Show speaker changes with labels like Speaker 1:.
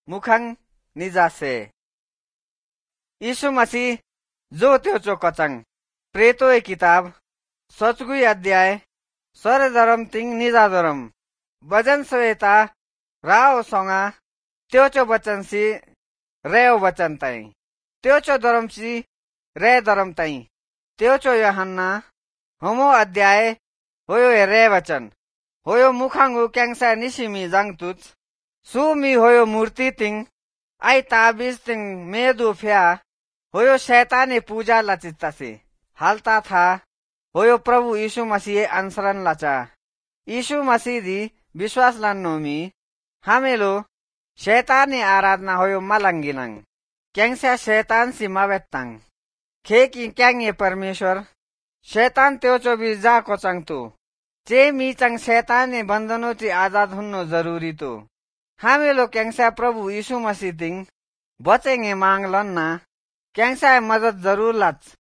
Speaker 1: मुखंग निजासे यीशु मसीह जो त्यो कचंग प्रेतो किताब सचगुई अध्याय सर धरम तिंग निजा धरम भजन संहिता राव सोंगा त्यो वचन सी रेव वचन तई त्यो धरम सी रे धरम तई त्यो यूहन्ना होमो अध्याय होयो रे वचन होयो मुखांगु कैंसा निशिमी जंग तुच सुमी होयो मूर्ति तिंग आई ताबीज तिंग मेदु फ्या होयो शैतानी पूजा लचित्तासी हालता था होयो प्रभु यीशु मसीह अनुसरण लचा यीशु मसीह दी विश्वास लन्नोमी हमेलो शैतानी आराधना होयो मलंगिनंग कैंसा शैतान सी मवेत्तंग खे की कैंगे परमेश्वर शैतान त्यो भी जा कोचंग तू चे मी चंग शैतानी बंधनों ची आजाद हुन्नो जरूरी तो हमेलो कैंसा प्रभु यीशु मसीह तिंग बचेंगे मांग लन्ना कैंसा मदद जरूर लच